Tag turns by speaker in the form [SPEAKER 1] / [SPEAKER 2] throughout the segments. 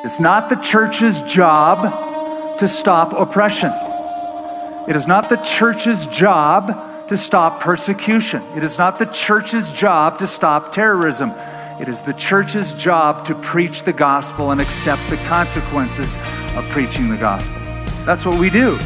[SPEAKER 1] It's not the church's job to stop oppression. It is not the church's job to stop persecution. It is not the church's job to stop terrorism. It is the church's job to preach the gospel and accept the consequences of preaching the gospel. That's what we do.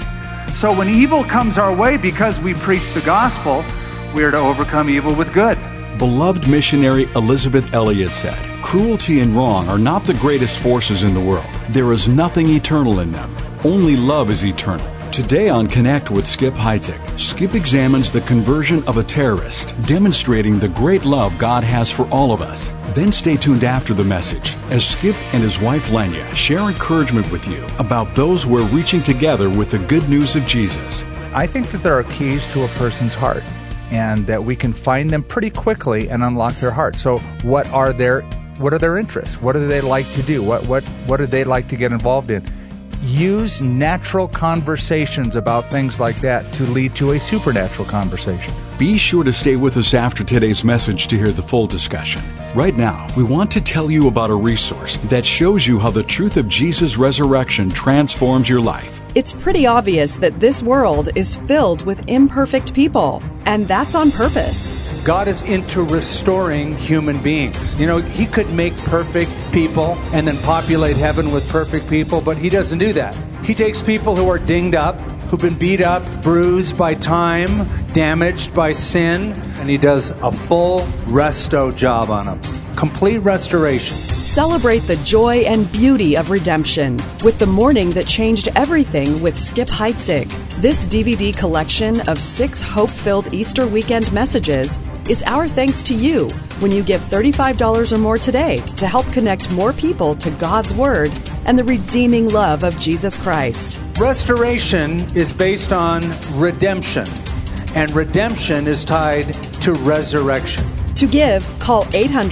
[SPEAKER 1] So when evil comes our way because we preach the gospel, we are to overcome evil with good.
[SPEAKER 2] Beloved missionary Elisabeth Elliot said, "Cruelty and wrong are not the greatest forces in the world. There is nothing eternal in them. Only love is eternal." Today on Connect with Skip Heitzig, Skip examines the conversion of a terrorist, demonstrating the great love God has for all of us. Then stay tuned after the message as Skip and his wife Lenya share encouragement with you about those we're reaching together with the good news of Jesus.
[SPEAKER 3] I think that there are keys to a person's heart, and that we can find them pretty quickly and unlock their heart. So what are their interests? What do they like to do? What do they like to get involved in? Use natural conversations about things like that to lead to a supernatural conversation.
[SPEAKER 2] Be sure to stay with us after today's message to hear the full discussion. Right now, we want to tell you about a resource that shows you how the truth of Jesus' resurrection transforms your life.
[SPEAKER 4] It's pretty obvious that this world is filled with imperfect people, and that's on purpose.
[SPEAKER 1] God is into restoring human beings. You know, He could make perfect people and then populate heaven with perfect people, but He doesn't do that. He takes people who are dinged up, who've been beat up, bruised by time, damaged by sin, and He does a full resto job on them. Complete restoration.
[SPEAKER 4] Celebrate the joy and beauty of redemption with The Morning That Changed Everything with Skip Heitzig. This DVD collection of 6 hope-filled Easter weekend messages is our thanks to you when you give $35 or more today to help connect more people to God's Word and the redeeming love of Jesus Christ.
[SPEAKER 1] Restoration is based on redemption, and redemption is tied to resurrection.
[SPEAKER 4] To give, call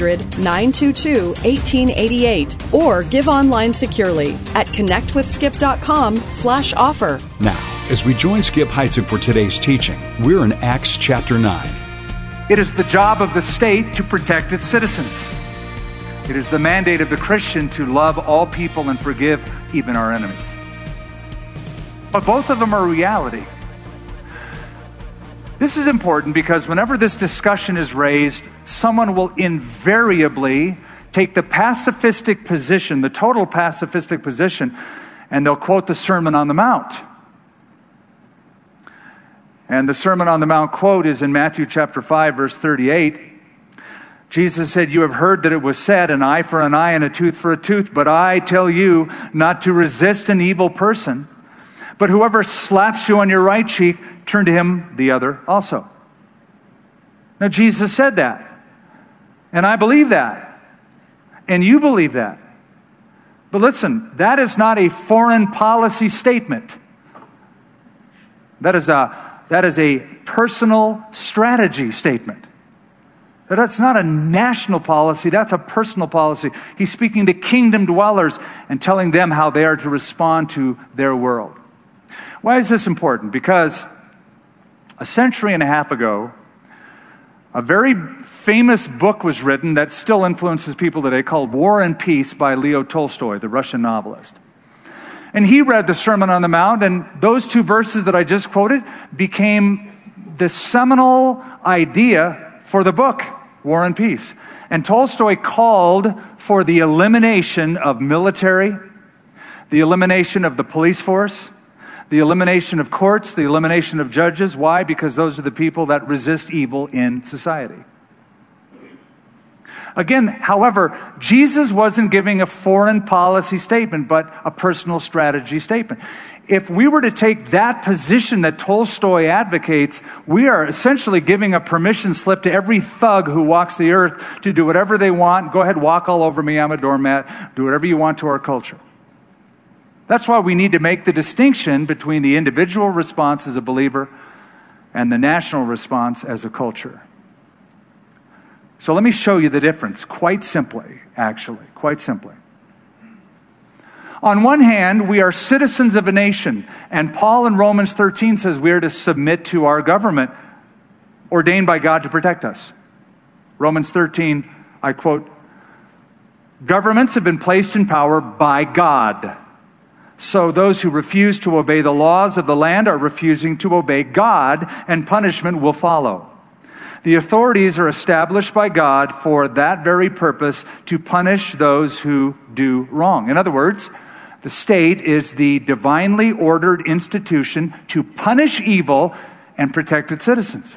[SPEAKER 4] 800-922-1888 or give online securely at connectwithskip.com/offer.
[SPEAKER 2] Now, as we join Skip Heitzig for today's teaching, we're in Acts chapter 9.
[SPEAKER 1] It is the job of the state to protect its citizens. It is the mandate of the Christian to love all people and forgive even our enemies. But both of them are reality. This is important because whenever this discussion is raised, someone will invariably take the pacifistic position, the total pacifistic position, and they'll quote the Sermon on the Mount. And the Sermon on the Mount quote is in Matthew chapter 5, verse 38. Jesus said, "You have heard that it was said, an eye for an eye and a tooth for a tooth, but I tell you not to resist an evil person. But whoever slaps you on your right cheek, turn to him the other also." Now, Jesus said that. And I believe that. And you believe that. But listen, that is not a foreign policy statement. That is a personal strategy statement. That's not a national policy, that's a personal policy. He's speaking to kingdom dwellers and telling them how they are to respond to their world. Why is this important? Because a century and a half ago, a very famous book was written that still influences people today called War and Peace by Leo Tolstoy, the Russian novelist. And he read the Sermon on the Mount, and those 2 verses that I just quoted became the seminal idea for the book, War and Peace. And Tolstoy called for the elimination of military, the elimination of the police force, the elimination of courts, the elimination of judges. Why? Because those are the people that resist evil in society. Again, however, Jesus wasn't giving a foreign policy statement, but a personal strategy statement. If we were to take that position that Tolstoy advocates, we are essentially giving a permission slip to every thug who walks the earth to do whatever they want. Go ahead, walk all over me, I'm a doormat. Do whatever you want to our culture. That's why we need to make the distinction between the individual response as a believer and the national response as a culture. So let me show you the difference quite simply, actually, quite simply. On one hand, we are citizens of a nation, and Paul in Romans 13 says we are to submit to our government ordained by God to protect us. Romans 13, I quote, Governments have been placed in power by God. So those who refuse to obey the laws of the land are refusing to obey God, and punishment will follow. The authorities are established by God for that very purpose, to punish those who do wrong. In other words, the state is the divinely ordered institution to punish evil and protect its citizens.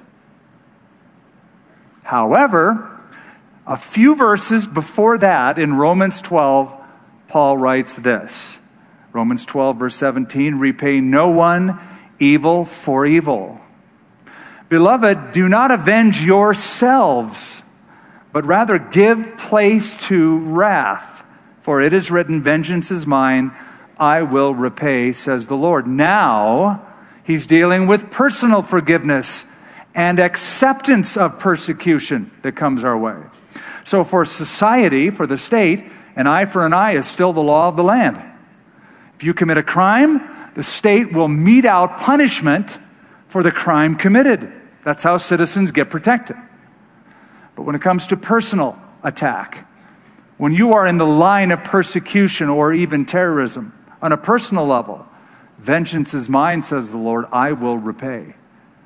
[SPEAKER 1] However, a few verses before that, in Romans 12, Paul writes this. Romans 12, verse 17, repay no one evil for evil. Beloved, do not avenge yourselves, but rather give place to wrath. For it is written, vengeance is mine, I will repay, says the Lord. Now, he's dealing with personal forgiveness and acceptance of persecution that comes our way. So for society, for the state, an eye for an eye is still the law of the land. If you commit a crime, the state will mete out punishment for the crime committed. That's how citizens get protected. But when it comes to personal attack, when you are in the line of persecution or even terrorism, on a personal level, vengeance is mine, says the Lord, I will repay.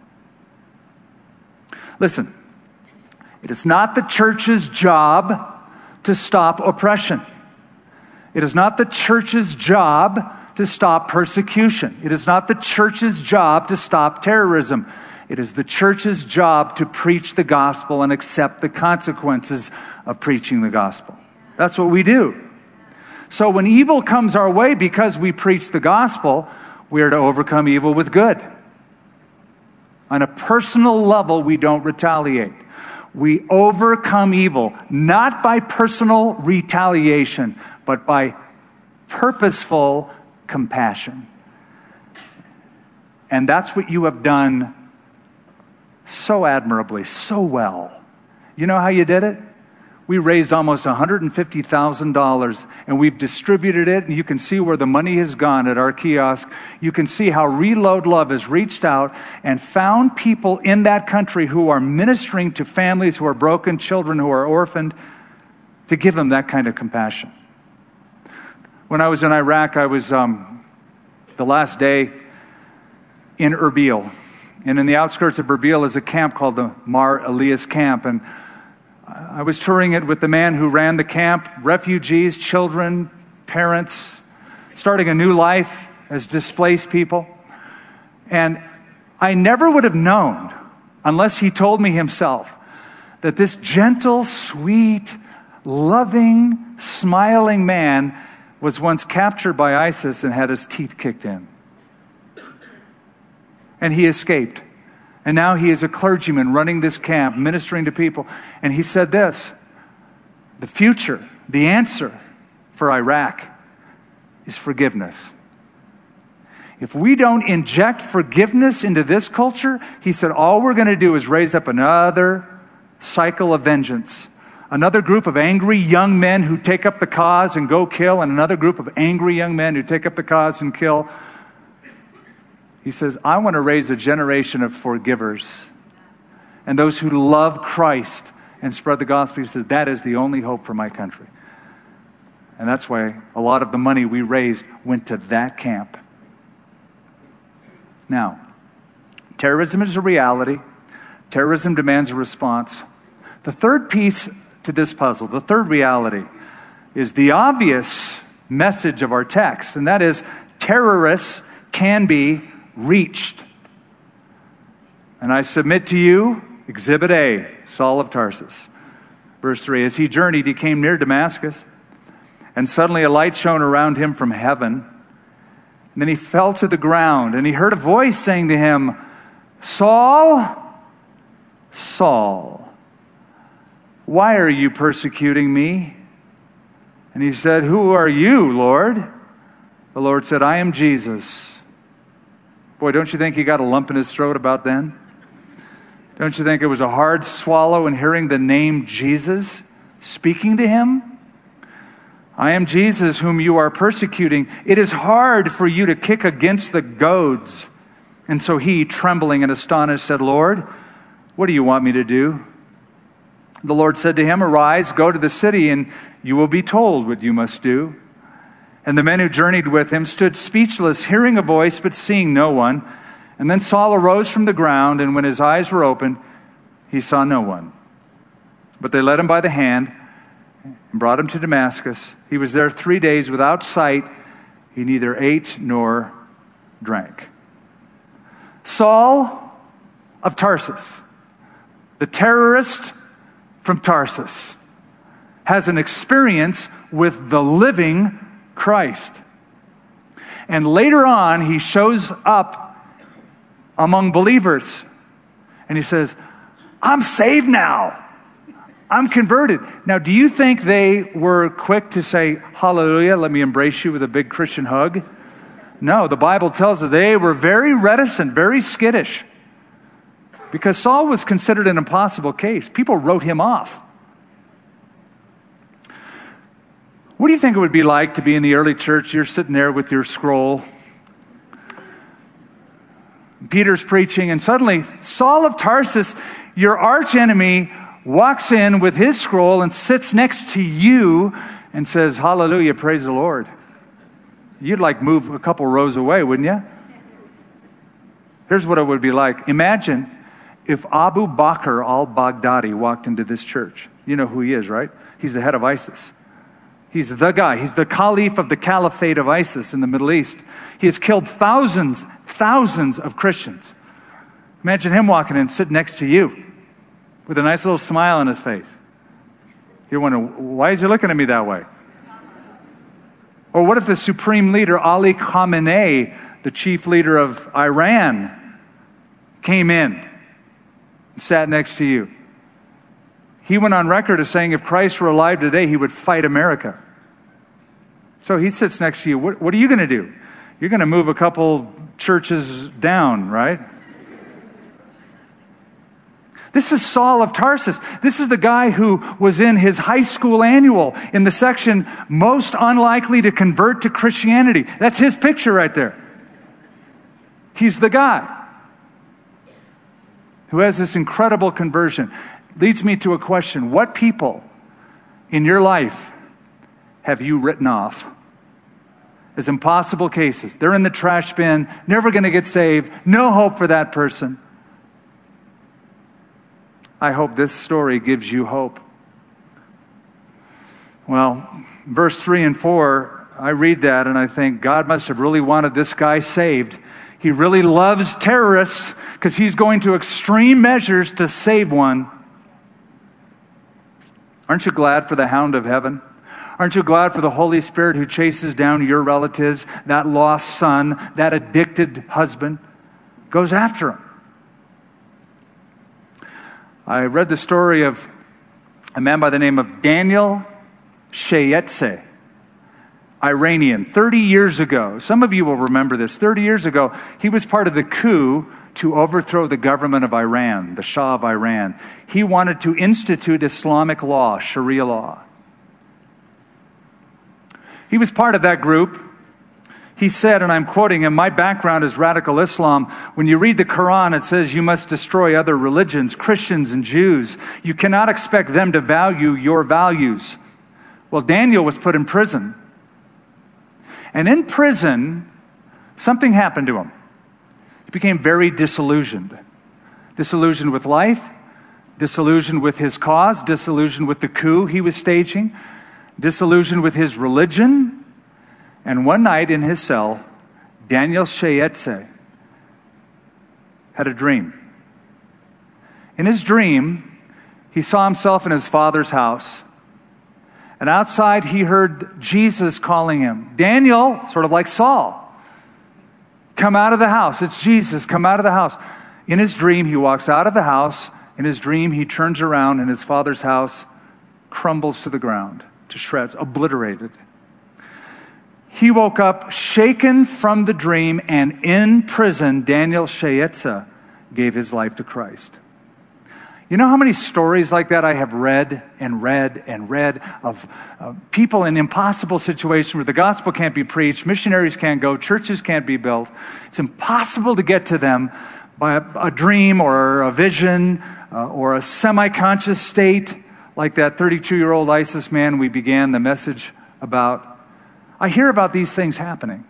[SPEAKER 1] Listen, it is not the church's job to stop oppression. It is not the church's job to stop persecution. It is not the church's job to stop terrorism. It is the church's job to preach the gospel and accept the consequences of preaching the gospel. That's what we do. So when evil comes our way because we preach the gospel, we are to overcome evil with good. On a personal level, we don't retaliate. We overcome evil, not by personal retaliation, but by purposeful compassion. And that's what you have done so admirably, so well. You know how you did it? We raised almost $150,000, and we've distributed it, and you can see where the money has gone at our kiosk. You can see how Reload Love has reached out and found people in that country who are ministering to families who are broken, children who are orphaned, to give them that kind of compassion. When I was in Iraq, I was the last day in Erbil. And in the outskirts of Erbil is a camp called the Mar Elias Camp, and I was touring it with the man who ran the camp, refugees, children, parents, starting a new life as displaced people. And I never would have known, unless he told me himself, that this gentle, sweet, loving, smiling man was once captured by ISIS and had his teeth kicked in. And he escaped. And now he is a clergyman running this camp, ministering to people. And he said this, the future, the answer for Iraq is forgiveness. If we don't inject forgiveness into this culture, he said, all we're going to do is raise up another cycle of vengeance. Another group of angry young men who take up the cause and go kill, and another group of angry young men who take up the cause and kill. He says, I want to raise a generation of forgivers and those who love Christ and spread the gospel. He said, that is the only hope for my country. And that's why a lot of the money we raised went to that camp. Now, terrorism is a reality. Terrorism demands a response. The third piece to this puzzle, the third reality, is the obvious message of our text, and that is terrorists can be reached. And I submit to you, Exhibit A, Saul of Tarsus. Verse 3, as he journeyed, he came near Damascus, and suddenly a light shone around him from heaven. And then he fell to the ground, and he heard a voice saying to him, Saul, Saul, why are you persecuting me? And he said, who are you, Lord? The Lord said, I am Jesus. Boy, don't you think he got a lump in his throat about then? Don't you think it was a hard swallow in hearing the name Jesus speaking to him? I am Jesus whom you are persecuting. It is hard for you to kick against the goads. And so he, trembling and astonished, said, Lord, what do you want me to do? The Lord said to him, "Arise, go to the city, and you will be told what you must do." And the men who journeyed with him stood speechless, hearing a voice but seeing no one. And then Saul arose from the ground, and when his eyes were opened, he saw no one. But they led him by the hand and brought him to Damascus. He was there 3 days without sight. He neither ate nor drank. Saul of Tarsus, the terrorist from Tarsus, has an experience with the living Christ. And later on, he shows up among believers and he says, "I'm saved now. I'm converted." Now, do you think they were quick to say, "Hallelujah, let me embrace you with a big Christian hug"? No, the Bible tells us they were very reticent, very skittish. Because Saul was considered an impossible case. People wrote him off. What do you think it would be like to be in the early church? You're sitting there with your scroll. Peter's preaching, and suddenly Saul of Tarsus, your arch enemy, walks in with his scroll and sits next to you and says, "Hallelujah, praise the Lord." You'd like move a couple rows away, wouldn't you? Here's what it would be like. Imagine if Abu Bakr al-Baghdadi walked into this church. You know who he is, right? He's the head of ISIS. He's the guy. He's the caliph of the caliphate of ISIS in the Middle East. He has killed thousands of Christians. Imagine him walking in, sitting next to you with a nice little smile on his face. You're wondering, why is he looking at me that way? Or what if the supreme leader, Ali Khamenei, the chief leader of Iran, came in and sat next to you? He went on record as saying if Christ were alive today, he would fight America. So he sits next to you. What are you going to do? You're going to move a couple churches down, right? This is Saul of Tarsus. This is the guy who was in his high school annual in the section most unlikely to convert to Christianity. That's his picture right there. He's the guy who has this incredible conversion. Leads me to a question. What people in your life have you written off as impossible cases? They're in the trash bin, never going to get saved, no hope for that person. I hope this story gives you hope. Well, verse 3 and 4, I read that and I think God must have really wanted this guy saved. He really loves terrorists because he's going to extreme measures to save one. Aren't you glad for the hound of heaven? Aren't you glad for the Holy Spirit who chases down your relatives, that lost son, that addicted husband, goes after him? I read the story of a man by the name of Daniel Shayetze, Iranian, 30 years ago. Some of you will remember this. 30 years ago, he was part of the coup to overthrow the government of Iran, the Shah of Iran. He wanted to institute Islamic law, Sharia law. He was part of that group. He said, and I'm quoting him, "My background is radical Islam. When you read the Quran, it says you must destroy other religions, Christians and Jews. You cannot expect them to value your values." Well, Daniel was put in prison. And in prison, something happened to him. He became very disillusioned. Disillusioned with life, disillusioned with his cause, disillusioned with the coup he was staging, disillusioned with his religion. And one night in his cell, Daniel Shayetze had a dream. In his dream, he saw himself in his father's house. And outside, he heard Jesus calling him. "Daniel," sort of like Saul, "come out of the house. It's Jesus. Come out of the house." In his dream, he walks out of the house. In his dream, he turns around and his father's house crumbles to the ground, to shreds, obliterated. He woke up shaken from the dream, and in prison, Daniel Shayetze gave his life to Christ. You know how many stories like that I have read and read and read of people in impossible situations where the gospel can't be preached, missionaries can't go, churches can't be built. It's impossible to get to them by a dream or a vision or a semi-conscious state. like that 32-year-old ISIS man we began the message about. I hear about these things happening.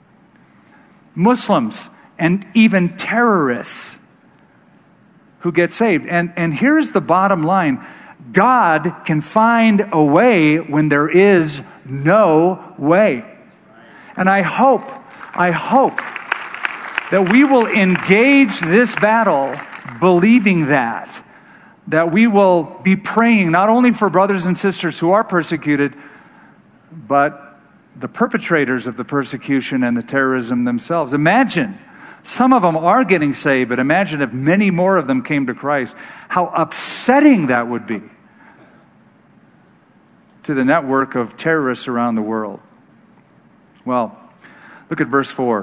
[SPEAKER 1] Muslims and even terrorists who get saved. And here's the bottom line. God can find a way when there is no way. And I hope that we will engage this battle believing that we will be praying not only for brothers and sisters who are persecuted, but the perpetrators of the persecution and the terrorism themselves. Imagine, some of them are getting saved, but imagine if many more of them came to Christ. How upsetting that would be to the network of terrorists around the world. Well, look at verse 4.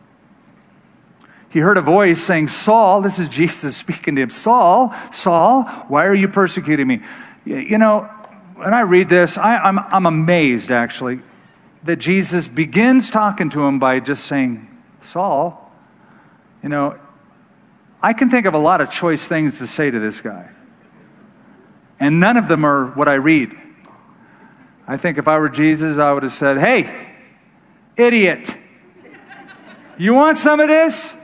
[SPEAKER 1] He heard a voice saying, Saul, this is Jesus speaking to him, Saul, Saul, why are you persecuting me? You know, when I read this, I'm amazed, actually, that Jesus begins talking to him by just saying, Saul. You know, I can think of a lot of choice things to say to this guy. And none of them are what I read. I think if I were Jesus, I would have said, hey, idiot, you want some of this?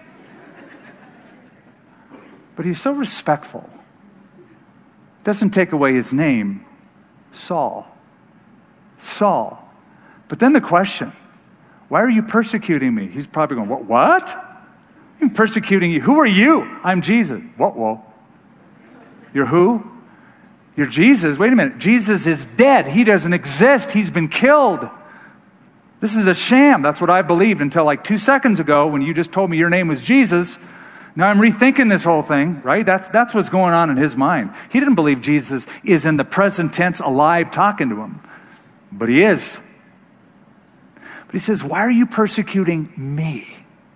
[SPEAKER 1] But he's so respectful. Doesn't take away his name, Saul. Saul. But then the question, why are you persecuting me? He's probably going, what? I'm persecuting you. Who are you? I'm Jesus. Whoa. You're who? You're Jesus. Wait a minute. Jesus is dead. He doesn't exist. He's been killed. This is a sham. That's what I believed until like 2 seconds ago when you just told me your name was Jesus. Now I'm rethinking this whole thing, right? That's what's going on in his mind. He didn't believe Jesus is in the present tense alive talking to him. But he is. But he says, why are you persecuting me?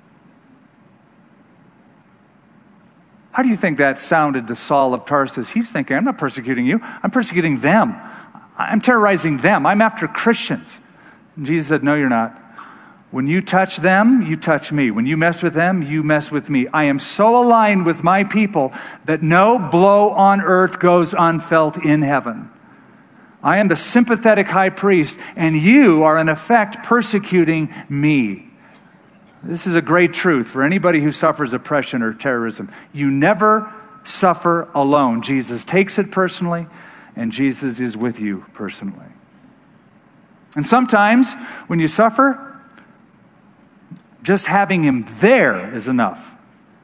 [SPEAKER 1] How do you think that sounded to Saul of Tarsus? He's thinking, I'm not persecuting you. I'm persecuting them. I'm terrorizing them. I'm after Christians. And Jesus said, no, you're not. When you touch them, you touch me. When you mess with them, you mess with me. I am so aligned with my people that no blow on earth goes unfelt in heaven. I am the sympathetic high priest, and you are in effect persecuting me. This is a great truth for anybody who suffers oppression or terrorism. You never suffer alone. Jesus takes it personally, and Jesus is with you personally. And sometimes when you suffer, just having him there is enough.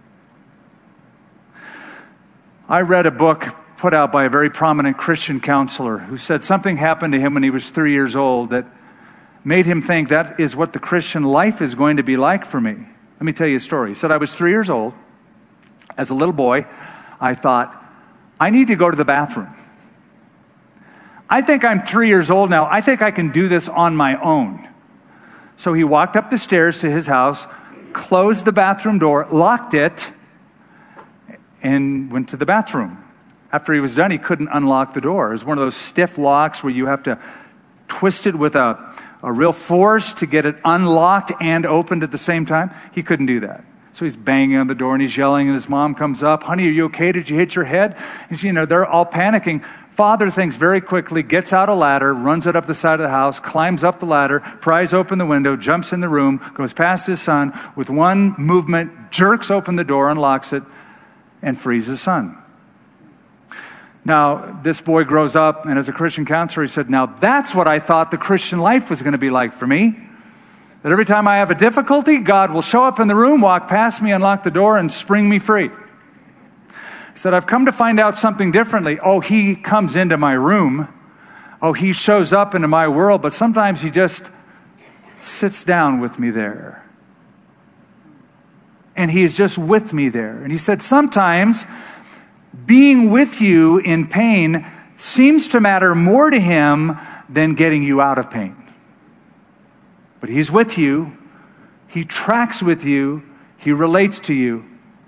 [SPEAKER 1] I read a book put out by a very prominent Christian counselor who said something happened to him when he was 3 years old that made him think that is what the Christian life is going to be like for me. Let me tell you a story. He said, I was 3 years old. As a little boy, I thought, I need to go to the bathroom. I think I'm 3 years old now. I think I can do this on my own. So he walked up the stairs to his house, closed the bathroom door, locked it, and went to the bathroom. After he was done, he couldn't unlock the door. It was one of those stiff locks where you have to twist it with a real force to get it unlocked and opened at the same time. He couldn't do that. So he's banging on the door and he's yelling, and his mom comes up, honey, are you okay? Did you hit your head? And they're all panicking. Father thinks very quickly, gets out a ladder, runs it up the side of the house, climbs up the ladder, pries open the window, jumps in the room, goes past his son, with one movement, jerks open the door, unlocks it, and frees his son. Now, this boy grows up, and as a Christian counselor, he said, now that's what I thought the Christian life was going to be like for me. That every time I have a difficulty, God will show up in the room, walk past me, unlock the door, and spring me free. He said, I've come to find out something differently. Oh, he comes into my room. Oh, he shows up into my world, but sometimes he just sits down with me there. And he is just with me there. And he said, sometimes being with you in pain seems to matter more to him than getting you out of pain. But he's with you. He tracks with you. He relates to you.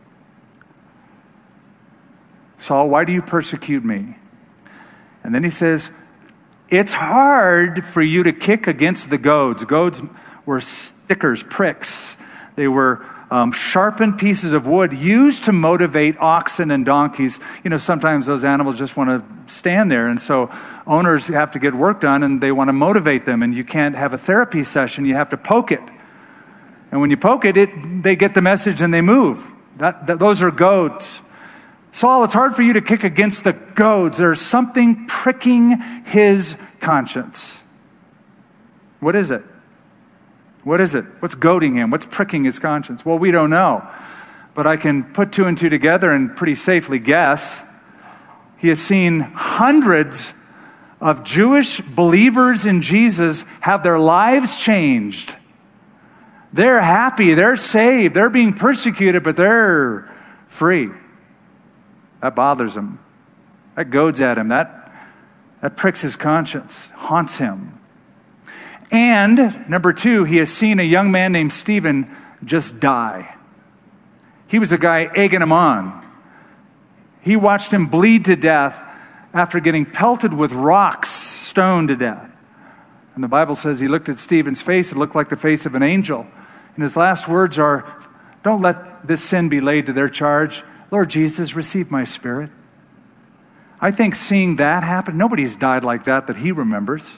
[SPEAKER 1] Saul, why do you persecute me? And then he says, it's hard for you to kick against the goads. Goads were stickers, pricks. They were sharpened pieces of wood used to motivate oxen and donkeys. Sometimes those animals just want to stand there, and so owners have to get work done, and they want to motivate them, and you can't have a therapy session. You have to poke it. And when you poke it, they get the message and they move. Those are goads. Saul, it's hard for you to kick against the goads. There's something pricking his conscience. What is it? What is it? What's goading him? What's pricking his conscience? Well, we don't know. But I can put two and two together and pretty safely guess. He has seen hundreds of Jewish believers in Jesus have their lives changed. They're happy, they're saved, they're being persecuted, but they're free. That bothers him. That goads at him. That pricks his conscience, haunts him. And, number two, he has seen a young man named Stephen just die. He was a guy egging him on. He watched him bleed to death after getting pelted with rocks, stoned to death. And the Bible says he looked at Stephen's face. It looked like the face of an angel. And his last words are, "Don't let this sin be laid to their charge. Lord Jesus, receive my spirit." I think seeing that happen, nobody's died like that he remembers.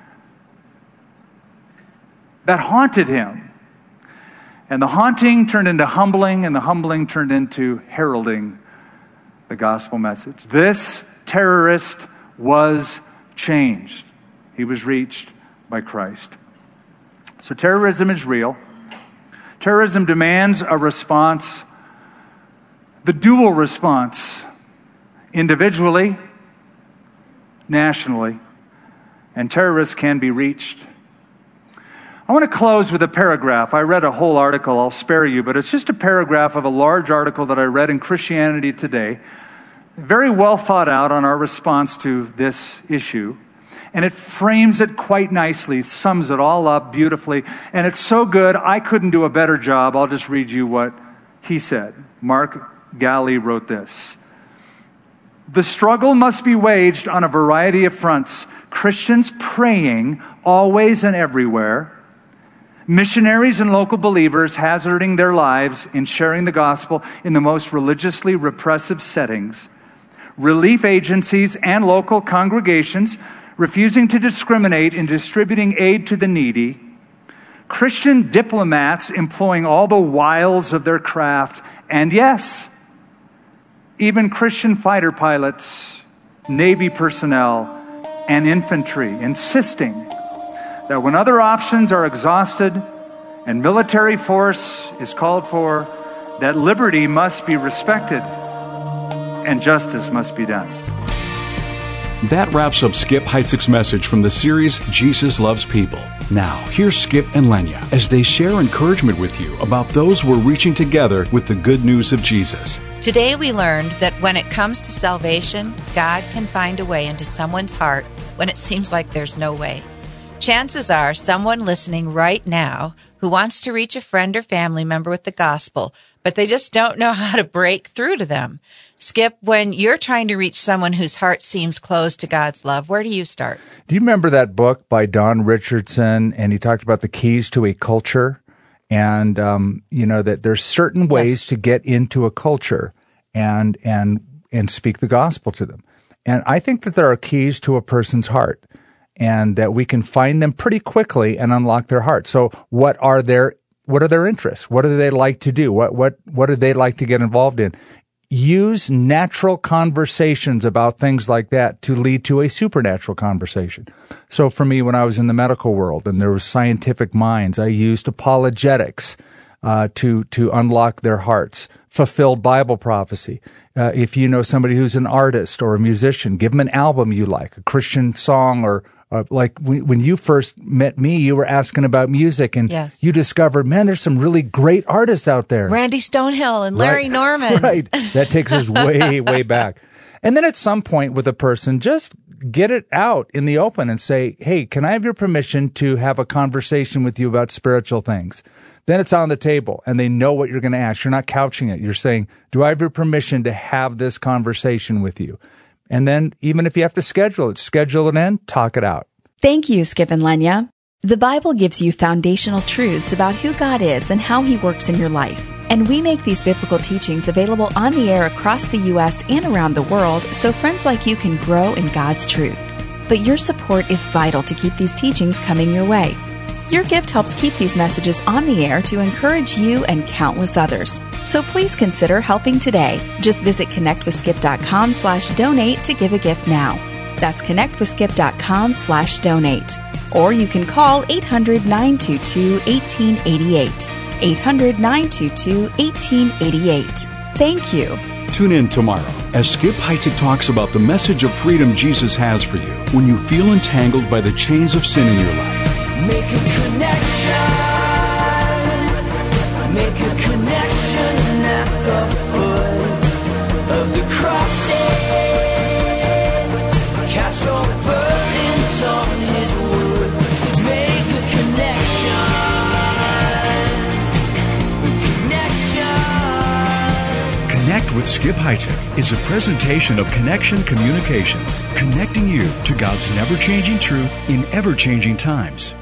[SPEAKER 1] That haunted him. And the haunting turned into humbling, and the humbling turned into heralding the gospel message. This terrorist was changed. He was reached by Christ. So terrorism is real. Terrorism demands a response, the dual response, individually, nationally, and terrorists can be reached. I want to close with a paragraph. I read a whole article, I'll spare you, but it's just a paragraph of a large article that I read in Christianity Today, very well thought out on our response to this issue. And it frames it quite nicely, sums it all up beautifully. And it's so good, I couldn't do a better job. I'll just read you what he said. Mark Galli wrote this. The struggle must be waged on a variety of fronts. Christians praying always and everywhere. Missionaries and local believers hazarding their lives in sharing the gospel in the most religiously repressive settings. Relief agencies and local congregations refusing to discriminate in distributing aid to the needy, Christian diplomats employing all the wiles of their craft, and yes, even Christian fighter pilots, Navy personnel, and infantry insisting that when other options are exhausted and military force is called for, that liberty must be respected and justice must be done.
[SPEAKER 2] That wraps up Skip Heitzig's message from the series Jesus Loves People. Now, here's Skip and Lenya as they share encouragement with you about those who are reaching together with the good news of Jesus.
[SPEAKER 5] Today we learned that when it comes to salvation, God can find a way into someone's heart when it seems like there's no way. Chances are someone listening right now who wants to reach a friend or family member with the gospel, but they just don't know how to break through to them. Skip, when you're trying to reach someone whose heart seems closed to God's love, where do you start?
[SPEAKER 3] Do you remember that book by Don Richardson? And he talked about the keys to a culture, and that there's certain ways to get into a culture and speak the gospel to them. And I think that there are keys to a person's heart, and that we can find them pretty quickly and unlock their heart. So what are their interests? What do they like to do? What do they like to get involved in? Use natural conversations about things like that to lead to a supernatural conversation. So for me, when I was in the medical world and there was scientific minds, I used apologetics to unlock their hearts. Fulfilled Bible prophecy. If you know somebody who's an artist or a musician, give them an album you like, a Christian song, or like when you first met me, you were asking about music, and you discovered, man, there's some really great artists out there.
[SPEAKER 5] Randy Stonehill and Larry Norman.
[SPEAKER 3] Right. That takes us way, way back. And then at some point with a person, just get it out in the open and say, hey, can I have your permission to have a conversation with you about spiritual things? Then it's on the table, and they know what you're going to ask. You're not couching it. You're saying, do I have your permission to have this conversation with you? And then even if you have to schedule it in, talk it out.
[SPEAKER 6] Thank you, Skip and Lenya. The Bible gives you foundational truths about who God is and how He works in your life. And we make these biblical teachings available on the air across the U.S. and around the world so friends like you can grow in God's truth. But your support is vital to keep these teachings coming your way. Your gift helps keep these messages on the air to encourage you and countless others. So please consider helping today. Just visit connectwithskip.com/donate to give a gift now. That's connectwithskip.com/donate. Or you can call 800-922-1888. 800-922-1888. Thank you.
[SPEAKER 2] Tune in tomorrow as Skip Heitzig talks about the message of freedom Jesus has for you when you feel entangled by the chains of sin in your life.
[SPEAKER 7] Make a connection. Make a connection at the foot of the cross. Cast your burdens on His wood. Make a connection.
[SPEAKER 8] Connect with Skip Heitzig is a presentation of Connection Communications, connecting you to God's never-changing truth in ever-changing times.